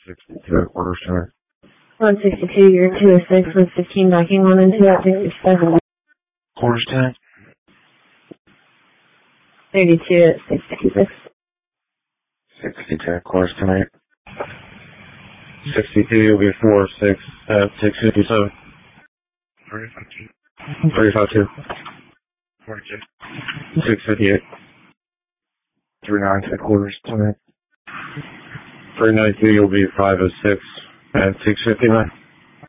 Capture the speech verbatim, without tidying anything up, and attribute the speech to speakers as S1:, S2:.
S1: sixty-two at quarters tonight.
S2: one sixty-two, you're two oh six, one fifteen, backing one into at sixty-seven.
S1: Quarters tonight.
S2: thirty-two at six sixty-six.
S1: sixty-two at quarters tonight. sixty-two, you'll be four oh six at six fifty-seven. thirty-five two. thirty-five two. forty-two. six fifty-eight. three nine at quarters tonight. three ninety-two, you'll be five oh six at six fifty-nine.